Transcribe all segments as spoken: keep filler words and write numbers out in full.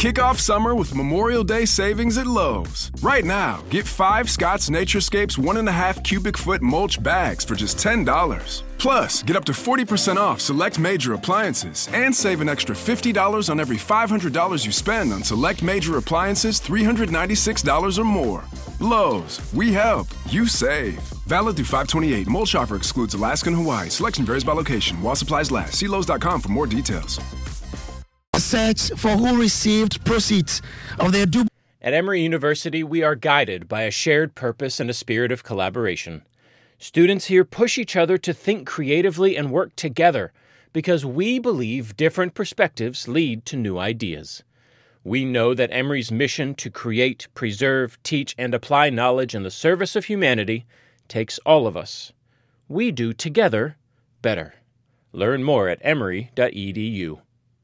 Kick off summer with Memorial Day savings at Lowe's. Right now, get five Scott's Naturescapes one and a half cubic foot mulch bags for just ten dollars. Plus, get up to forty percent off select major appliances and save an extra fifty dollars on every five hundred dollars you spend on select major appliances three hundred ninety-six dollars or more. Lowe's, we help, you save. Valid through five twenty-eight. Mulch offer excludes Alaska and Hawaii. Selection varies by location. While supplies last. See Lowe's dot com for more details. Search for who received proceeds of their Dubai. At Emory University, we are guided by a shared purpose and a spirit of collaboration. Students here push each other to think creatively and work together because we believe different perspectives lead to new ideas. We know that Emory's mission to create, preserve, teach, and apply knowledge in the service of humanity takes all of us. We do together better. Learn more at emory dot e d u.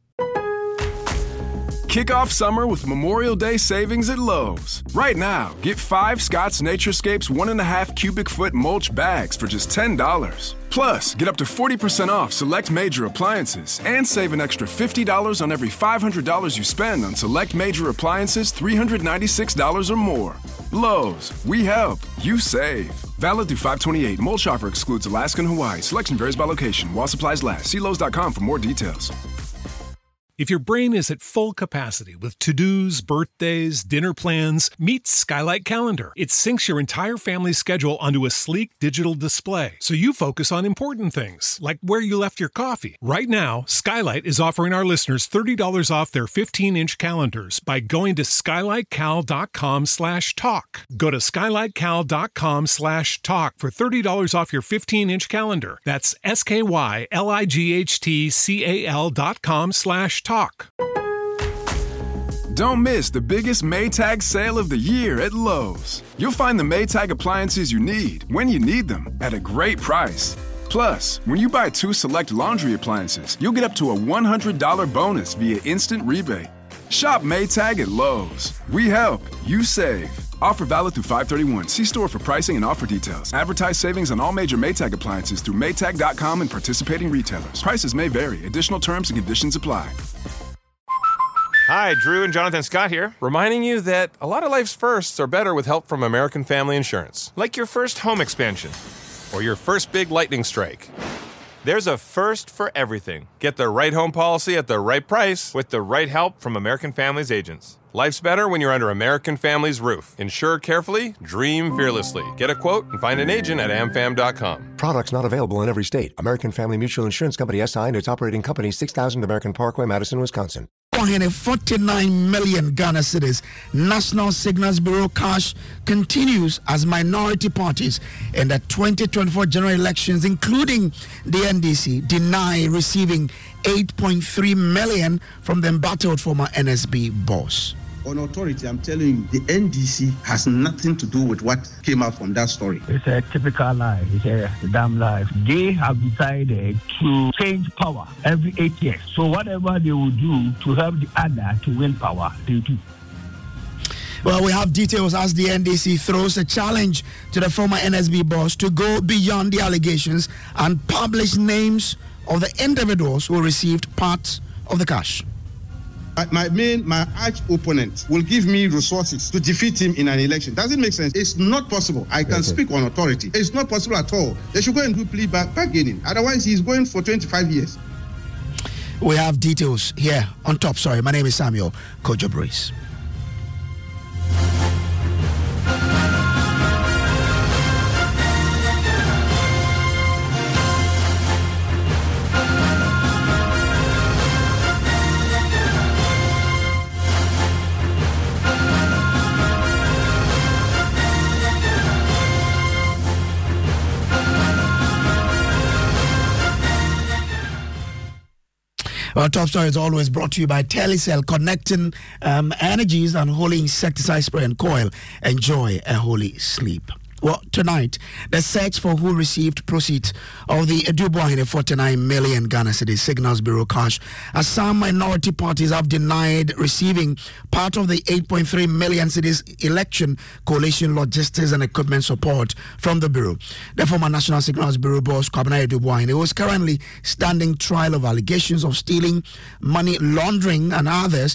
Kick off summer with Memorial Day savings at Lowe's. Right now, get five Scott's Naturescapes one and a half cubic foot mulch bags for just ten dollars. Plus, get up to forty percent off select major appliances and save an extra fifty dollars on every five hundred dollars you spend on select major appliances three hundred ninety-six dollars or more. Lowe's, we help, you save. Valid through five twenty-eight. Mulch offer excludes Alaska and Hawaii. Selection varies by location. While supplies last. See Lowe's dot com for more details. If your brain is at full capacity with to-dos, birthdays, dinner plans, meet Skylight Calendar. It syncs your entire family's schedule onto a sleek digital display, so you focus on important things, like where you left your coffee. Right now, Skylight is offering our listeners thirty dollars off their fifteen-inch calendars by going to skylight cal dot com slash talk. Go to skylight cal dot com slash talk for thirty dollars off your fifteen-inch calendar. That's S K Y L I G H T C A L dot com slash talk. Talk. Don't miss the biggest Maytag sale of the year at Lowe's. You'll find the Maytag appliances you need when you need them at a great price. Plus, when you buy two select laundry appliances, you'll get up to a one hundred dollars bonus via instant rebate. Shop Maytag at Lowe's. We help, you save. Offer valid through five thirty-one. See store for pricing and offer details. Advertise savings on all major Maytag appliances through maytag dot com and participating retailers. Prices may vary. Additional terms and conditions apply. Hi, Drew and Jonathan Scott here, reminding you that a lot of life's firsts are better with help from American Family Insurance. Like your first home expansion or your first big lightning strike. There's a first for everything. Get the right home policy at the right price with the right help from American Family's agents. Life's better when you're under American Family's roof. Insure carefully, dream fearlessly. Get a quote and find an agent at amfam dot com. Products not available in every state. American Family Mutual Insurance Company S I and its operating company, six thousand American Parkway, Madison, Wisconsin. forty-nine million Ghana cedis. National Signals Bureau cash continues as minority parties in the twenty twenty-four general elections, including the N D C, deny receiving eight point three million from the embattled former N S B boss. On authority, I'm telling you, the N D C has nothing to do with what came out from that story. It's a typical lie. It's a damn lie. They have decided to change power every eight years. So whatever they will do to help the other to win power, they do. Well, we have details as the N D C throws a challenge to the former N S B boss to go beyond the allegations and publish names of the individuals who received parts of the cash. My main, my arch opponent will give me resources to defeat him in an election. Doesn't make sense. It's not possible. I can okay. speak on authority. It's not possible at all. They should go and do plea bargaining. Otherwise, he's going for twenty-five years. We have details here on top. Sorry, my name is Samuel Kojo Brace. Our top story is always brought to you by Telecel, connecting um, energies and holy insecticide spray and coil. Enjoy a holy sleep. Well, tonight, the search for who received proceeds of the Dubai forty-nine million Ghana cedis Signals Bureau cash, as some minority parties have denied receiving part of the eight point three million cedis election coalition logistics and equipment support from the Bureau. The former National Signals Bureau boss, Kwabena Dubois, was currently standing trial of allegations of stealing, money laundering and others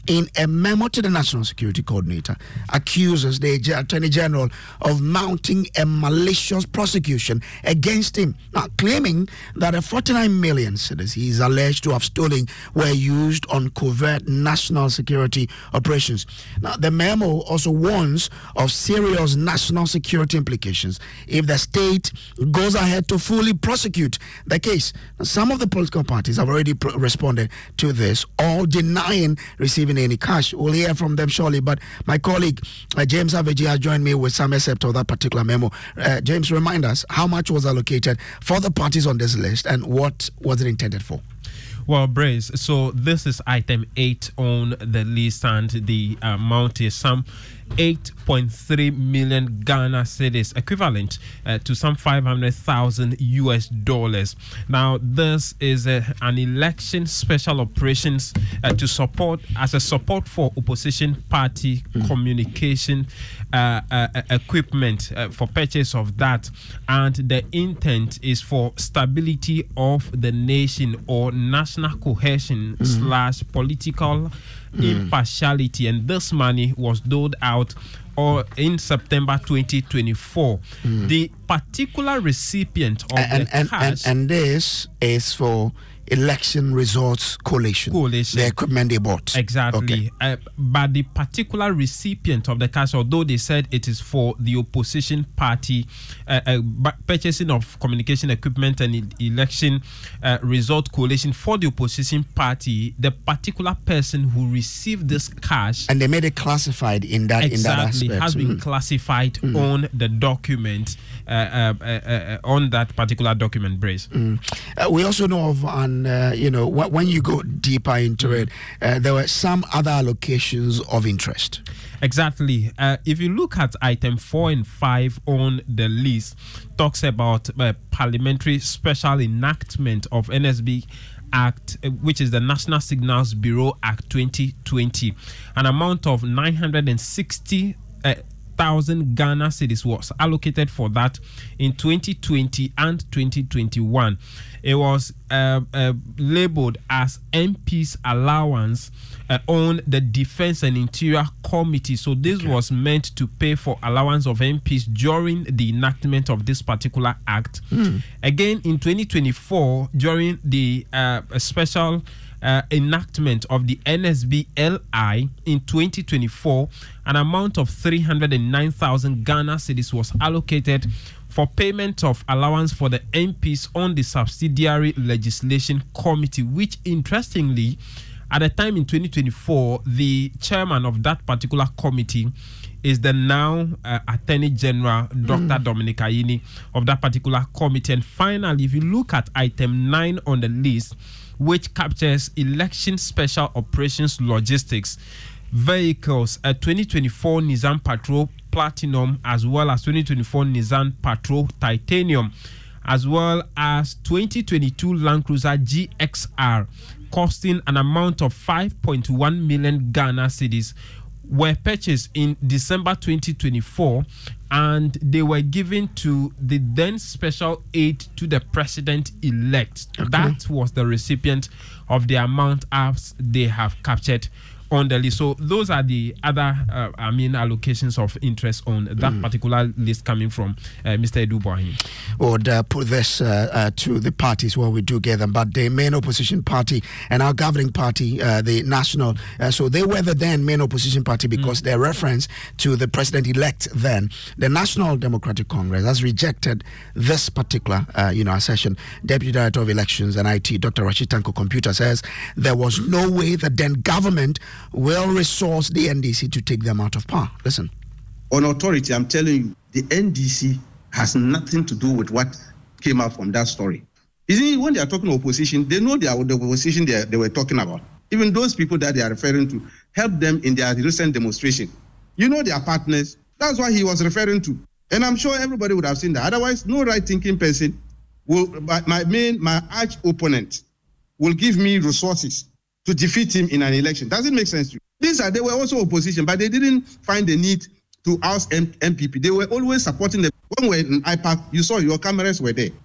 in a memo to the National Security Coordinator, accuses the Attorney General of mounting a malicious prosecution against him, now claiming that a forty-nine million cedis he is alleged to have stolen were used on covert national security operations. Now, the memo also warns of serious national security implications if the state goes ahead to fully prosecute the case. Now, some of the political parties have already pr- responded to this, all denying receiving any cash. We'll hear from them shortly, but my colleague uh, James Aveji has joined me with some excerpt of that particular memo. Uh, James, remind us how much was allocated for the parties on this list and what was it intended for? Well, Brace, so this is item eight on the list, and the amount is some eight point three million Ghana cedis, equivalent uh, to some five hundred thousand U S dollars. Now, this is uh, an election special operations uh, to support, as a support for opposition party mm. communication uh, uh, equipment uh, for purchase of that. And the intent is for stability of the nation or national cohesion mm. slash political Mm. impartiality, and this money was doled out or in September twenty twenty-four. Mm. The particular recipient of and, the and, cash, and, and this is for Election Results Coalition, Coalition. the equipment they bought. Exactly. Okay. Uh, but the particular recipient of the cash, although they said it is for the opposition party, uh, uh, purchasing of communication equipment and e- election uh, result coalition for the opposition party, the particular person who received this cash, and they made it classified in that exactly in that aspect. has been mm. classified mm. on the document, uh, uh, uh, uh, on that particular document, Brace. Mm. Uh, we also know of an Uh, you know, wh- when you go deeper into mm. it, uh, there were some other allocations of interest. Exactly. Uh, if you look at item four and five on the list, talks about uh, parliamentary special enactment of N S B Act, uh, which is the National Signals Bureau Act twenty twenty. An amount of nine hundred sixty uh, thousand Ghana cedis was allocated for that in twenty twenty and twenty twenty-one. It was uh, uh, labeled as M P's allowance uh, on the Defense and Interior Committee. So this okay. was meant to pay for allowance of M Ps during the enactment of this particular act. Mm. Again, in twenty twenty-four, during the uh, special Uh, enactment of the N S B L I in twenty twenty-four, an amount of three hundred nine thousand Ghana cedis was allocated for payment of allowance for the M Ps on the Subsidiary Legislation Committee, which interestingly, at the time in twenty twenty-four, the chairman of that particular committee is the now uh, Attorney General, Doctor Mm. Dominic Ayini, of that particular committee. And finally, if you look at item nine on the list, which captures election special operations logistics, vehicles, a twenty twenty-four Nissan Patrol Platinum, as well as twenty twenty-four Nissan Patrol Titanium, as well as twenty twenty-two Land Cruiser G X R, costing an amount of five point one million Ghana cedis, were purchased in December twenty twenty-four, and they were given to the then special aide to the president-elect. Okay. That was the recipient of the amount as they have captured on the list. So those are the other, uh, I mean, allocations of interest on that mm. particular list coming from uh, Mister Edu Boahin. Would uh, put this uh, uh, to the parties where we do get them, but the main opposition party and our governing party, uh, the National, uh, so they were the then main opposition party because mm. their reference to the president-elect then, the National Democratic Congress has rejected this particular, uh, you know, session. Deputy Director of Elections and I T, Doctor Rashid Tanko Computer, says there was no way the then government will resource the N D C to take them out of power. Listen. On authority, I'm telling you, the N D C has nothing to do with what came out from that story. Isn't it, when they are talking opposition, they know they are the opposition they, they were talking about. Even those people that they are referring to, help them in their recent demonstration. You know their partners. That's what he was referring to. And I'm sure everybody would have seen that. Otherwise, no right-thinking person will, my main, my arch opponent will give me resources to defeat him in an election. Does it make sense to you? These are, they were also opposition, but they didn't find the need to oust M- MPP. They were always supporting them. When we were in I PAC, you saw your cameras were there.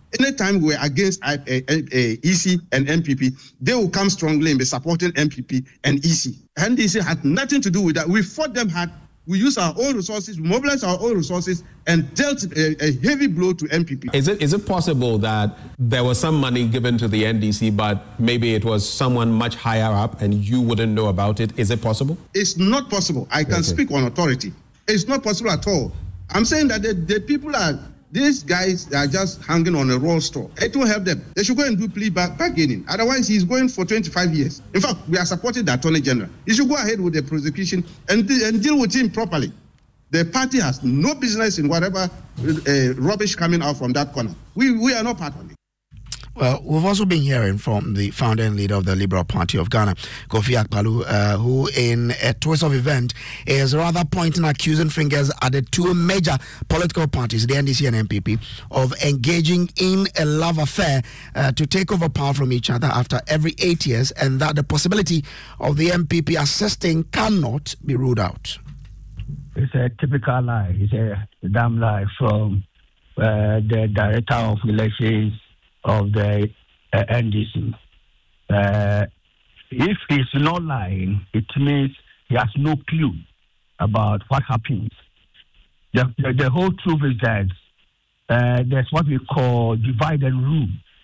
Anytime we're against uh, uh, uh, E C and M P P, they will come strongly and be supporting M P P and E C. N D C had nothing to do with that. We fought them hard. We used our own resources, we mobilized our own resources, and dealt a, a heavy blow to M P P. Is it is it possible that there was some money given to the N D C, but maybe it was someone much higher up and you wouldn't know about it? Is it possible? It's not possible. I can okay. speak on authority. It's not possible at all. I'm saying that the, the people are, these guys are just hanging on a raw straw. It will help them. They should go and do plea bargaining. Otherwise, he's going for twenty-five years. In fact, we are supporting the Attorney General. He should go ahead with the prosecution and, and deal with him properly. The party has no business in whatever uh, rubbish coming out from that corner. We, we are not part of it. Well, we've also been hearing from the founder and leader of the Liberal Party of Ghana, Kofi Akpaloo, uh, who in a twist of event is rather pointing accusing fingers at the two major political parties, the N D C and M P P, of engaging in a love affair uh, to take over power from each other after every eight years, and that the possibility of the M P P assisting cannot be ruled out. It's a typical lie. It's a damn lie from uh, the Director of Elections of the uh, N D C. Uh, if he's not lying, it means he has no clue about what happens. The, the, the whole truth is that uh, there's what we call divide and rule.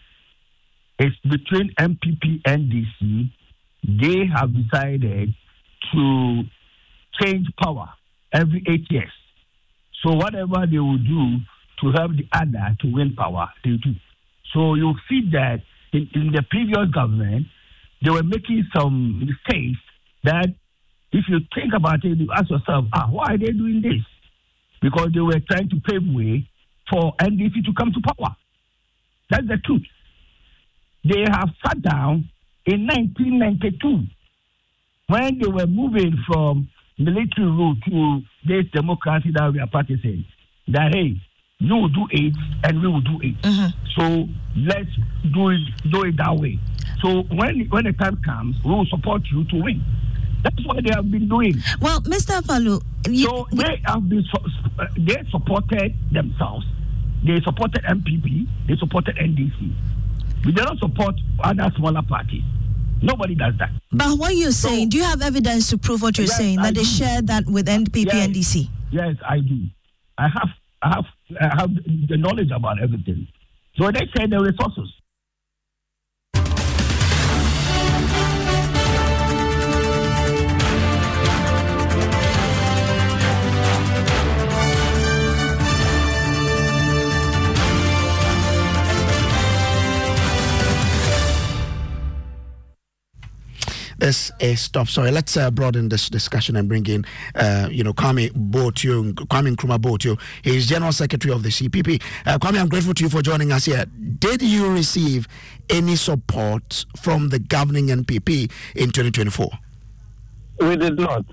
It's between M P P and N D C. They have decided to change power every eight years. So whatever they will do to help the other to win power, they do. So you see that in, in the previous government, they were making some mistakes that if you think about it, you ask yourself, ah, why are they doing this? Because they were trying to pave way for N D C to come to power. That's the truth. They have sat down in nineteen ninety-two when they were moving from military rule to this democracy that we are practicing. That, hey, you will do it and we will do it. Mm-hmm. So let's do it do it that way. So when when the time comes, we will support you to win. That's what they have been doing. Well, Mister Akpaloo, you, so they have been they supported themselves. They supported M P P. They supported N D C. We do not support other smaller parties. Nobody does that. But what you're saying, so, do you have evidence to prove what you're yes, saying, that I they do. share that with N P P, yes, N D C? Yes, I do. I have, I have, I have the knowledge about everything. So they share the resources. This is stop. Sorry, let's uh, broaden this discussion and bring in, uh, you know, Kwame Boatio, Kwame Nkrumah Boatio. He is General Secretary of the C P P. Uh, Kwame, I'm grateful to you for joining us here. Did you receive any support from the governing N P P in twenty twenty-four? We did not.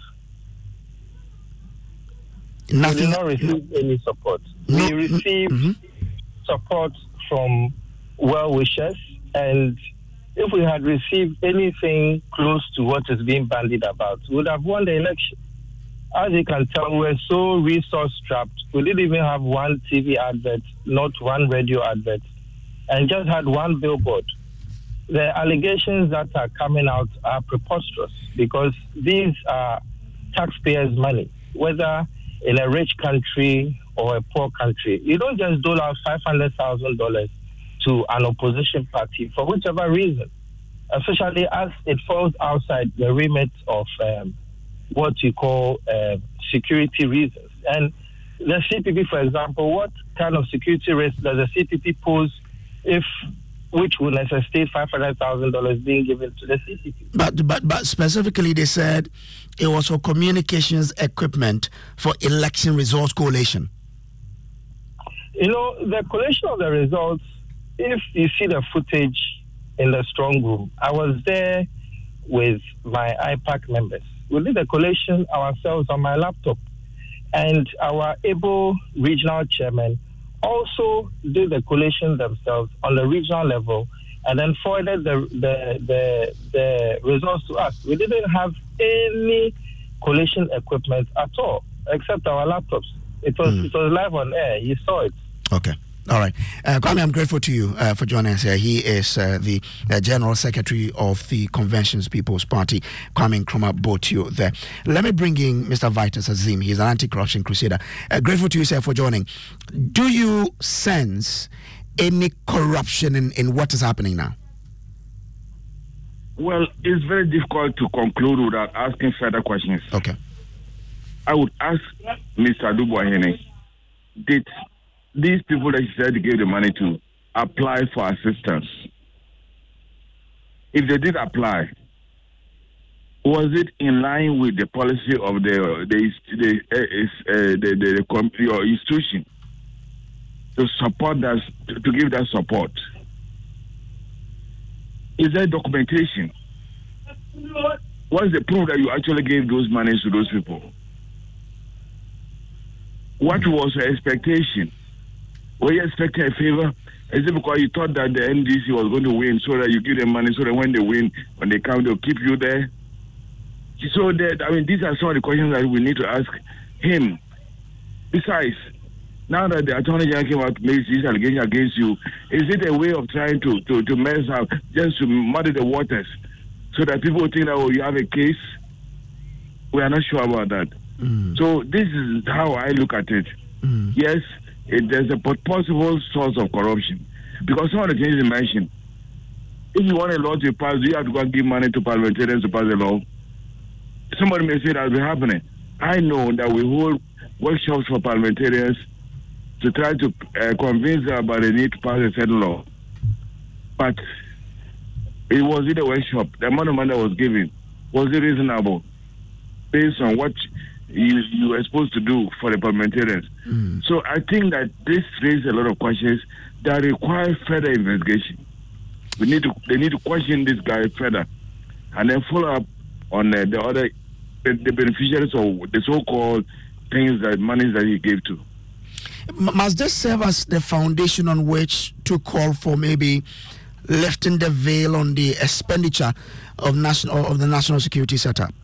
Nothing. We did not receive any support. No, we received mm-hmm. support from well-wishers, and if we had received anything close to what is being bandied about, we would have won the election. As you can tell, we're so resource-strapped. We didn't even have one T V advert, not one radio advert, and just had one billboard. The allegations that are coming out are preposterous because these are taxpayers' money, whether in a rich country or a poor country. You don't just dole out five hundred thousand dollars to an opposition party for whichever reason, especially as it falls outside the remit of um, what you call uh, security reasons. And the C P P, for example, what kind of security risk does the C P P pose if which would necessitate five hundred thousand dollars being given to the C P P? But, but, but specifically, they said it was for communications equipment for election results collation. You know, the collation of the results, if you see the footage in the strong room, I was there with my I PAC members. We did the collation ourselves on my laptop. And our able regional chairman also did the collation themselves on the regional level and then forwarded the, the, the, the results to us. We didn't have any collation equipment at all, except our laptops. It was, mm. it was live on air. You saw it. Okay. All right. Uh, Kwame, I'm grateful to you uh, for joining us here. He is uh, the uh, General Secretary of the Conventions People's Party, Kwame Nkrumah Boatio there. Let me bring in Mister Vitus Azim. He's an anti-corruption crusader. Uh, grateful to you, sir, for joining. Do you sense any corruption in, in what is happening now? Well, it's very difficult to conclude without asking further questions. Okay. I would ask Mister Adubuahene, did these people that he said he gave the money to apply for assistance? If they did apply, was it in line with the policy of the the the uh, uh, the, the, the your institution to support that, to give that support? Is there documentation? What is the proof that you actually gave those monies to those people? What was your expectation? Were you expecting a favor? Is it because you thought that the N D C was going to win, so that you give them money, so that when they win, when they come, they'll keep you there? So that, I mean, these are some of the questions that we need to ask him. Besides, now that the Attorney General came out to make this allegation against you, is it a way of trying to, to, to mess up, just to muddy the waters, so that people think that, oh, you have a case? We are not sure about that. Mm. So this is how I look at it. Mm. Yes, it, there's a possible source of corruption. Because some of the things you mentioned, if you want a law to pass, you have to go and give money to parliamentarians to pass a law. Somebody may say that will be happening. I know that we hold workshops for parliamentarians to try to uh, convince them about the need to pass a certain law. But it was in a workshop. The amount of money that was given, was it reasonable based on what you, you were supposed to do for the parliamentarians? Mm. So I think that this raises a lot of questions that require further investigation. We need to, they need to question this guy further and then follow up on uh, the other, the, the beneficiaries of the so-called things that monies that he gave to. Must this serve as the foundation on which to call for maybe lifting the veil on the expenditure of national of the national security setup?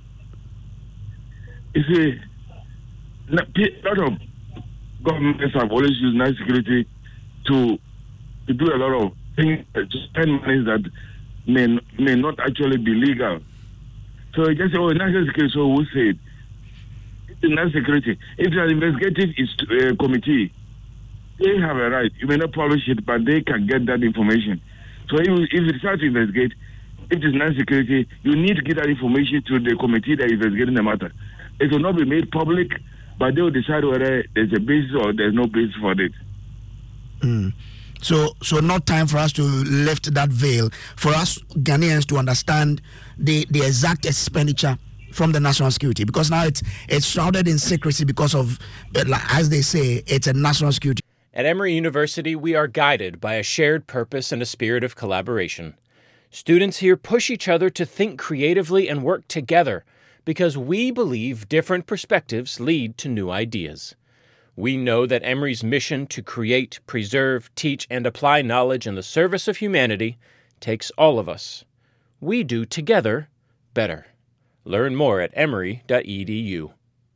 You see, a lot of governments have always used national security to to do a lot of things, to spend money that may may not actually be legal. So just say, oh, national security, so who said? In national security, if it's an investigative uh, committee, they have a right. You may not publish it, but they can get that information. So if, if you decide to investigate, if it's national security, you need to give that information to the committee that is investigating the matter. It will not be made public, but they will decide whether there's a basis or there's no basis for it. Mm. So, so not time for us to lift that veil, for us Ghanaians to understand the, the exact expenditure from the national security, because now it's it's shrouded in secrecy because of, as they say, it's a national security. At Emory University, we are guided by a shared purpose and a spirit of collaboration. Students here push each other to think creatively and work together because we believe different perspectives lead to new ideas. We know that Emory's mission to create, preserve, teach, and apply knowledge in the service of humanity takes all of us. We do together better. Learn more at emory dot e d u.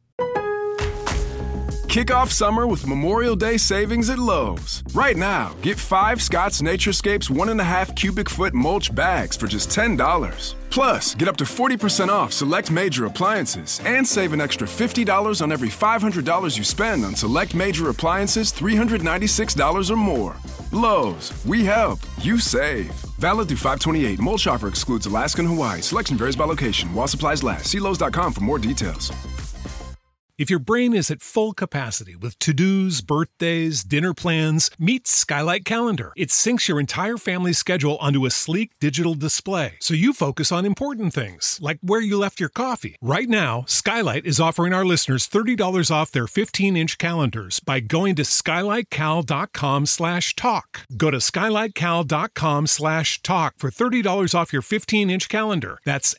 Kick off summer with Memorial Day savings at Lowe's. Right now, get five Scott's Naturescapes one and a half cubic foot mulch bags for just ten dollars. Plus, get up to forty percent off select major appliances and save an extra fifty dollars on every five hundred dollars you spend on select major appliances three hundred ninety-six dollars or more. Lowe's, we help, you save. Valid through five twenty-eight. Mulch offer excludes Alaska and Hawaii. Selection varies by location. While supplies last. See Lowe's dot com for more details. If your brain is at full capacity with to-dos, birthdays, dinner plans, meet Skylight Calendar. It syncs your entire family's schedule onto a sleek digital display, so you focus on important things, like where you left your coffee. Right now, Skylight is offering our listeners thirty dollars off their fifteen-inch calendars by going to skylightcal.com slash talk. Go to skylightcal.com slash talk for thirty dollars off your fifteen-inch calendar. That's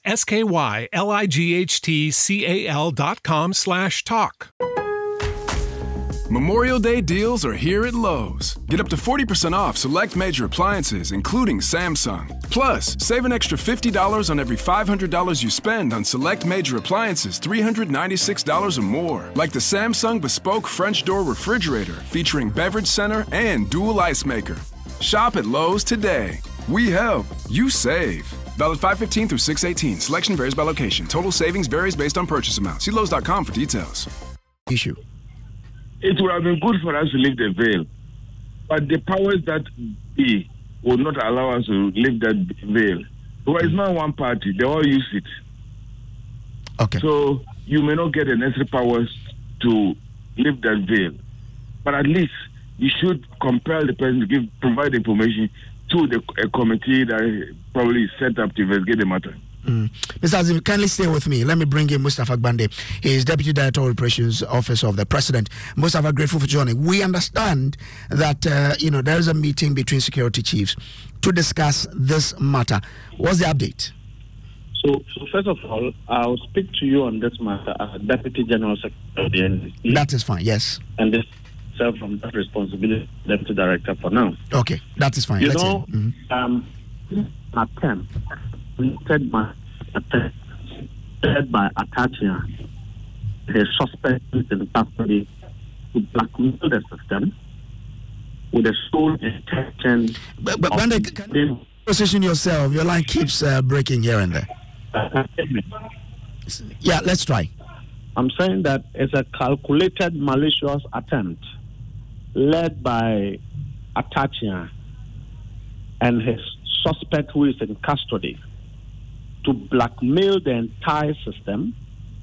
S-K-Y-L-I-G-H-T-C-A-L dot com slash talk. Memorial Day deals are here at Lowe's. Get up to forty percent off select major appliances, including Samsung. Plus, save an extra fifty dollars on every five hundred dollars you spend on select major appliances three hundred ninety-six dollars or more, like the Samsung Bespoke French Door Refrigerator featuring beverage center and dual ice maker. Shop at Lowe's today. We help, you save. Valid five fifteen through six eighteen. Selection varies by location. Total savings varies based on purchase amount. See Lowe's dot com for details. Issue. It would have been good for us to lift the veil, but the powers that be will not allow us to lift that veil. Well, it's not one party; they all use it. Okay. So you may not get the necessary powers to lift that veil, but at least you should compel the person to give provide information to the a committee that probably is set up to investigate the matter. Mm. Mister Azim, kindly stay with me. Let me bring in Mustafa Gbande. He is Deputy Director of Operations Office of the President. Mustafa, grateful for joining. We understand that uh, you know there is a meeting between security chiefs to discuss this matter. What's the update? So, so first of all, I'll speak to you on this matter as Deputy General Secretary of the N D C. That is fine. Yes. And this self from that responsibility, Deputy Director for now. Okay, that is fine. You Let's know, mm-hmm. um, attempt led by attempt led by Atachia, the suspect in custody to blackmail the system with the sole intention. But, but Bande, can you position yourself? Your line keeps uh, breaking here and there. Uh, yeah, let's try. I'm saying that it's a calculated, malicious attempt led by Atachia and his suspect who is in custody to blackmail the entire system,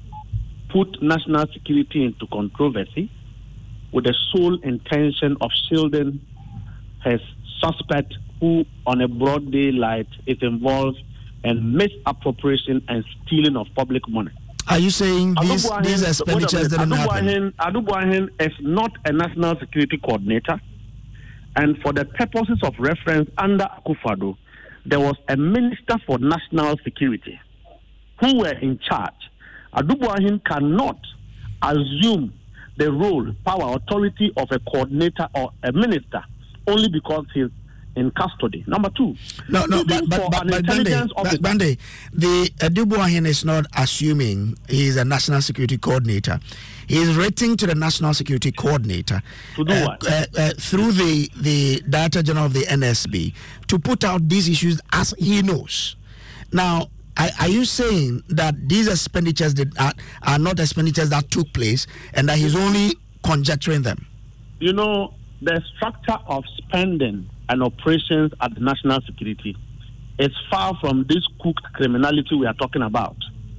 put national security into controversy with the sole intention of shielding his suspect who on a broad daylight is involved in misappropriation and stealing of public money. Are you saying these, these expenditures didn't happen? Adu Buahin is not a national security coordinator, and for the purposes of reference under Akufo-Addo, there was a minister for national security who were in charge. Adu Buahin cannot assume the role, power, authority of a coordinator or a minister only because he's in custody. Number two, no, no, but but, but, but Bande, but Bande, the Adu Buahin is not assuming he is a national security coordinator. He is writing to the national security coordinator to do uh, what? Uh, uh, through the the Director General of the N S B to put out these issues as he knows. Now, are, are you saying that these expenditures did not, are not expenditures that took place and that he's only conjecturing them? You know, the structure of spending and operations at the national security is far from this cooked criminality we are talking about.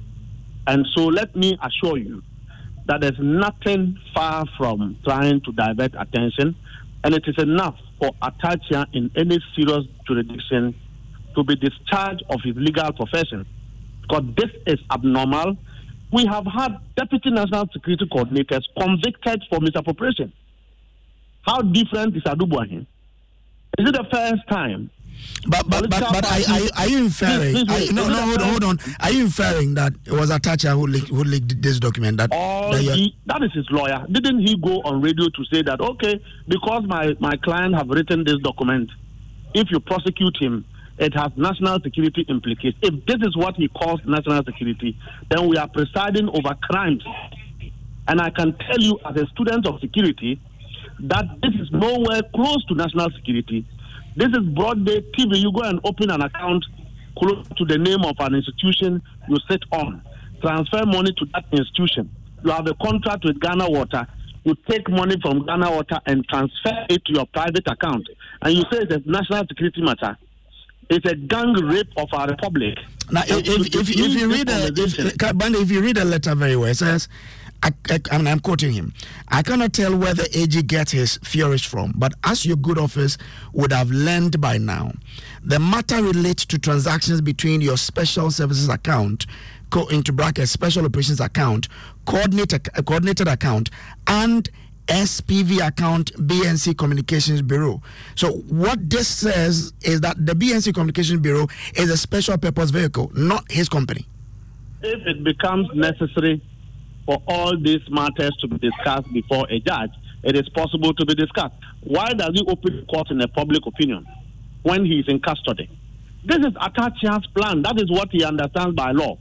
And so let me assure you that there's nothing far from trying to divert attention, and it is enough for Atachia in any serious jurisdiction to be discharged of his legal profession, because this is abnormal. We have had deputy national security coordinators convicted for misappropriation. How different is Adu Buahin? Is it the first time? But but but, but are, are, are you inferring? Are you, no no hold on hold on. Are you inferring that it was Atachia who leaked, who leaked this document? That that, he, that is his lawyer. Didn't he go on radio to say that okay, because my my client have written this document, if you prosecute him, it has national security implications. If this is what he calls national security, then we are presiding over crimes. And I can tell you, as a student of security, that this is nowhere close to national security. This is broad day T V. You go and open an account close to the name of an institution you sit on. Transfer money to that institution. You have a contract with Ghana Water. You take money from Ghana Water and transfer it to your private account. And you say it's a national security matter. It's a gang rape of our republic. Now, if, if, if, if you read a, if, Bande, if you read a letter very well, it says, I, I, I mean, I'm quoting him. I cannot tell where the A G gets his theories from, but as your good office would have learned by now, the matter relates to transactions between your special services account, co- into brackets, special operations account, coordinated, uh, coordinated account, and S P V account, B N C Communications Bureau. So what this says is that the B N C Communications Bureau is a special purpose vehicle, not his company. If it becomes necessary for all these matters to be discussed before a judge, it is possible to be discussed. Why does he open court in a public opinion when he is in custody? This is Atachia's plan. That is what he understands by law.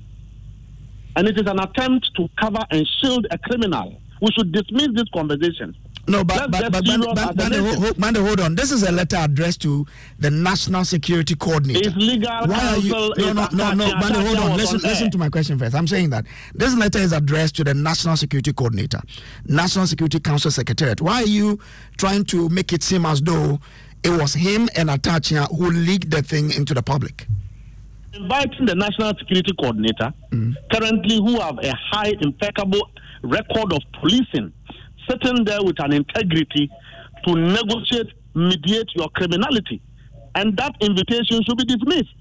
And it is an attempt to cover and shield a criminal. We should dismiss this conversation. No, but but but, but, but, but hold, hold, Mande, hold on. This is a letter addressed to the National Security Coordinator. It's legal. Why are you? No, no, no, no, no. Mande, hold on. Listen, on listen to my question first. I'm saying that this letter is addressed to the National Security Coordinator, National Security Council Secretariat. Why are you trying to make it seem as though it was him and Atachia who leaked the thing into the public? Inviting the National Security Coordinator, mm. currently who have a high, impeccable record of policing, sitting there with an integrity to negotiate, mediate your criminality. And that invitation should be dismissed.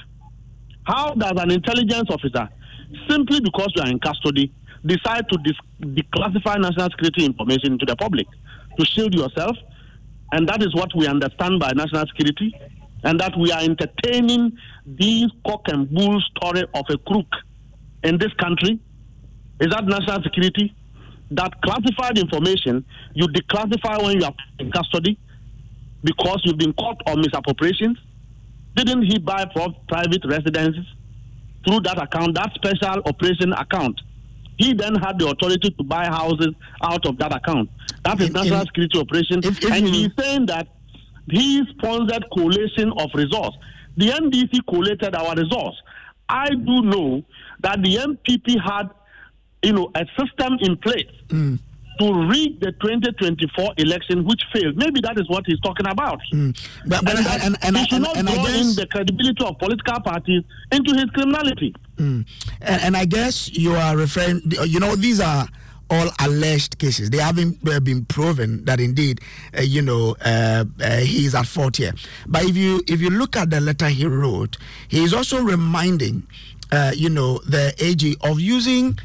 How does an intelligence officer, simply because you are in custody, decide to dis- declassify national security information to the public to shield yourself? And that is what we understand by national security, and that we are entertaining this cock and bull story of a crook in this country. Is that national security? That classified information you declassify when you are in custody because you've been caught on misappropriations? Didn't he buy private residences through that account, that special operation account? He then had the authority to buy houses out of that account. That is national if, security operation. If, if and you, he's saying that he sponsored collation of resource. The N D C collated our resource. I do know that the M P P had, you know, a system in place mm. to rig the twenty twenty-four election, which failed. Maybe that is what he's talking about. Mm. But, but, and, and, and, and, he should and, not and draw guess, in the credibility of political parties into his criminality. Mm. And, and I guess you are referring, you know, these are all alleged cases. They haven't been proven that indeed, uh, you know, uh, uh, he is at fault here. But if you if you look at the letter he wrote, he is also reminding, uh, you know, the A G of using,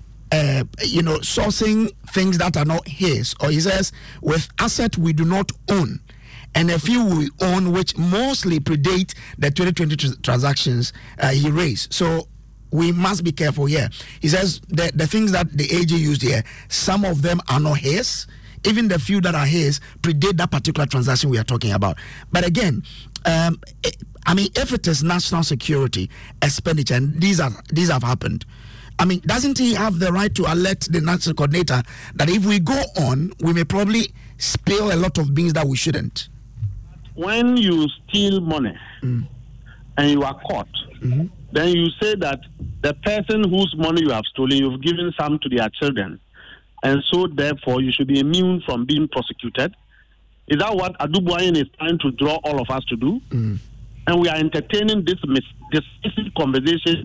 uh, you know, sourcing things that are not his. Or he says, with assets we do not own, and a few we own, which mostly predate the twenty twenty tr- transactions uh, he raised. So we must be careful here. He says the, the things that the A G used here, some of them are not his. Even the few that are his predate that particular transaction we are talking about. But again, um, it, I mean, if it is national security expenditure, and these are these have happened, I mean, doesn't he have the right to alert the national coordinator that if we go on, we may probably spill a lot of beans that we shouldn't? When you steal money mm. and you are caught, mm-hmm. then you say that the person whose money you have stolen, you've given some to their children, and so therefore you should be immune from being prosecuted. Is that what Adubuayin is trying to draw all of us to do? Mm. And we are entertaining this mis- this conversation.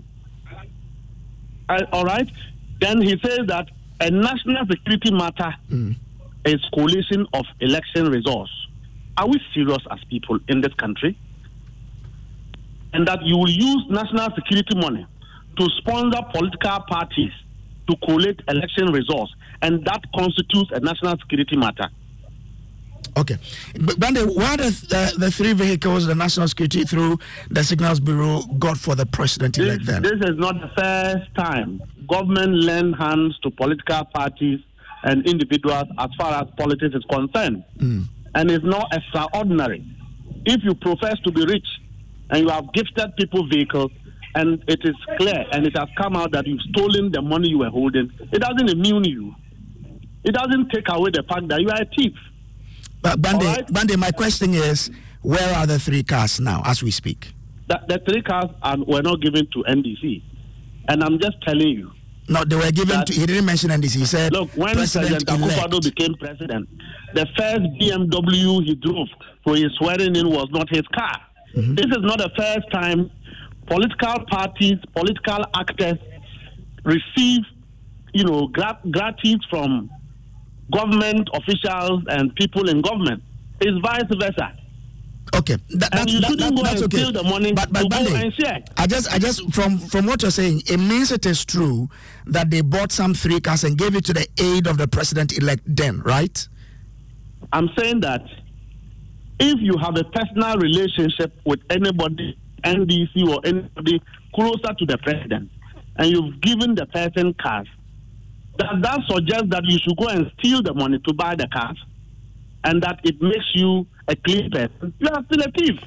Uh, all right? Then he says that a national security matter mm. is coalition of election resource. Are we serious as people in this country? And that you will use national security money to sponsor political parties to collate election resource, and that constitutes a national security matter. Okay. But Bande, what are the, the three vehicles the National Security through the Signals Bureau got for the president-elect then? This is not the first time government lend hands to political parties and individuals as far as politics is concerned. Mm. And it's not extraordinary. If you profess to be rich and you have gifted people vehicles, and it is clear and it has come out that you've stolen the money you were holding, it doesn't immune you. It doesn't take away the fact that you are a thief. But Bande, right? Bande, my question is, where are the three cars now as we speak? The, the three cars are, were not given to N D C. And I'm just telling you. No, they were given that, to, he didn't mention N D C. He said, look, when President Akufo-Addo became president, the first B M W he drove for his swearing in was not his car. Mm-hmm. This is not the first time political parties, political actors receive, you know, grat- gratis from government officials and people in government. It's vice versa. Okay, that, that, you that, shouldn't that, go that's and okay. steal the money but, but, to Bande, go and share. I just, I just, from from what you're saying, it means it is true that they bought some three cars and gave it to the aid of the president-elect then, right? I'm saying that if you have a personal relationship with anybody, N D C or anybody closer to the president, and you've given the person cars, does that suggest that you should go and steal the money to buy the cars and that it makes you a clean person? You are still a thief.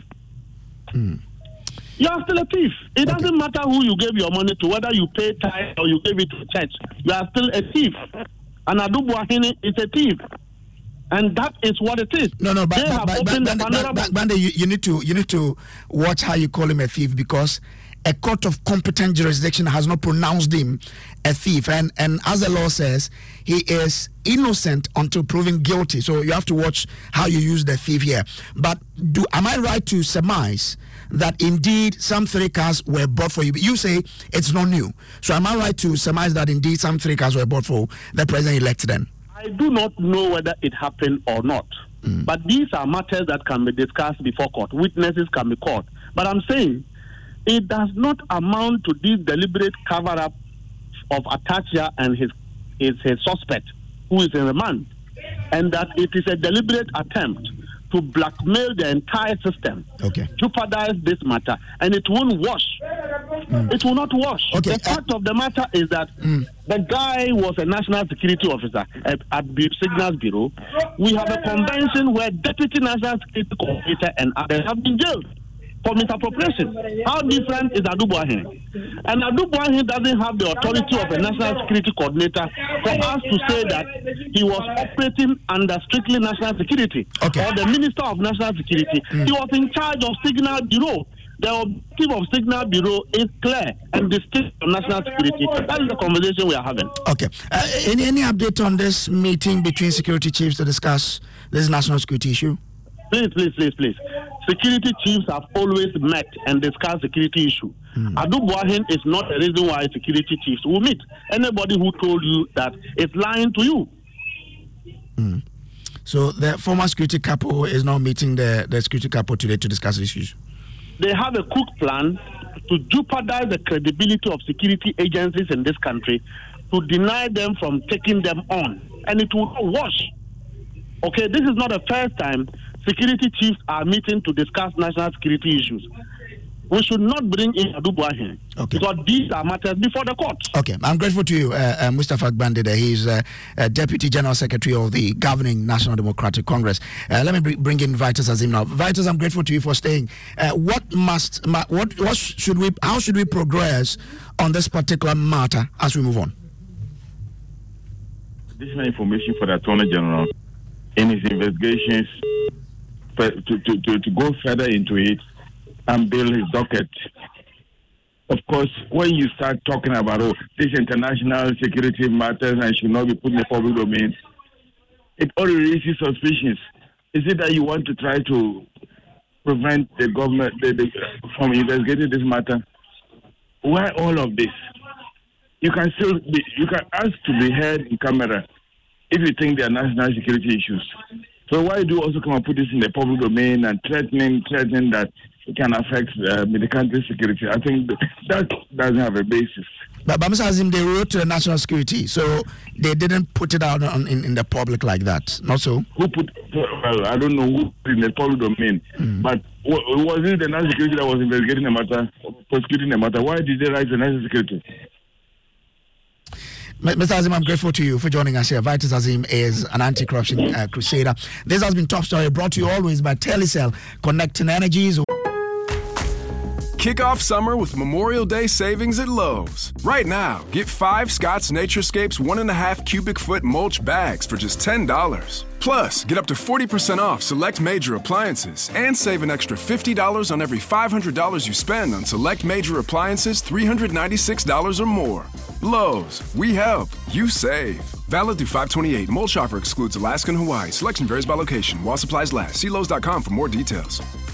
Mm. You are still a thief. It okay. doesn't matter who you gave your money to, whether you pay tithe or you gave it to church. You are still a thief. And Adu Buahini is a thief. And that is what it is. No, no, but, they but, have but, opened but, the but, Pandora but, but, but you, you need to you need to watch how you call him a thief, because a court of competent jurisdiction has not pronounced him a thief, and and as the law says, he is innocent until proven guilty. So you have to watch how you use the thief here. But do am I right to surmise that indeed some three cars were bought for you? You say it's not new. So am I right to surmise that indeed some three cars were bought for the president-elect then? I do not know whether it happened or not. Mm. But these are matters that can be discussed before court. Witnesses can be called. But I'm saying it does not amount to this deliberate cover-up of Atachia and his, his, his suspect, who is in remand, and that it is a deliberate attempt to blackmail the entire system, okay, jeopardize this matter, and it won't wash. Mm. It will not wash. Okay. The fact uh, of the matter is that mm. the guy was a national security officer at, at the Signals Bureau. We have a convention where deputy national security coordinator and others have been jailed for misappropriation. How different is Adu Buahini? And Adu Buahini doesn't have the authority of a national security coordinator for us to say that he was operating under strictly national security, okay, or the minister of national security. Mm. He was in charge of Signal Bureau. The objective of Signal Bureau is clear and distinct from national security. That is the conversation we are having. Okay. Uh, any, any update on this meeting between security chiefs to discuss this national security issue? Please, please, please, please. Security chiefs have always met and discussed security issue. Mm. Adu Buahini is not the reason why security chiefs will meet. Anybody who told you that is lying to you. Mm. So the former security couple is now meeting the, the security couple today to discuss issues. They have a cook plan to jeopardize the credibility of security agencies in this country, to deny them from taking them on. And it will not wash. Okay, this is not the first time security chiefs are meeting to discuss national security issues. We should not bring in Adu Buahini, okay, because these are matters before the court. Okay, I'm grateful to you, uh, uh, Mustafa Gbandida. He's uh, uh, Deputy General Secretary of the governing National Democratic Congress. Uh, let me br- bring in Vitus Azim now. Vitus, I'm grateful to you for staying. Uh, what must, ma- what, what should we, how should we progress on this particular matter as we move on? Additional information for the Attorney General in his investigations to, to, to, to go further into it and build his docket. Of course, when you start talking about, oh, this international security matters and should not be put in the public domain, it already raises suspicions. Is it that you want to try to prevent the government the, the, from investigating this matter? Why all of this? You can still be, you can ask to be heard in camera if you think they are national security issues. So why do you also come and put this in the public domain and threatening, threatening that it can affect uh, the country's security? I think that doesn't have a basis. But, but Mister Azim, they wrote to the national security, so they didn't put it out on, in, in the public like that, not so? Who put, well, I don't know who put it in the public domain, mm. but was it the national security that was investigating the matter, prosecuting the matter? Why did they write the national security? Mister Azim, I'm grateful to you for joining us here. Vitus Azim is an anti-corruption uh, crusader. This has been Top Story, brought to you always by Telecel, connecting energies. Kick off summer with Memorial Day savings at Lowe's. Right now, get five Scott's Naturescapes one and a half cubic foot mulch bags for just ten dollars. Plus, get up to forty percent off select major appliances and save an extra fifty dollars on every five hundred dollars you spend on select major appliances three hundred ninety-six dollars or more. Lowe's, we help, you save. Valid through five twenty-eight. Mulch offer excludes Alaska and Hawaii. Selection varies by location. While supplies last. See Lowe's dot com for more details.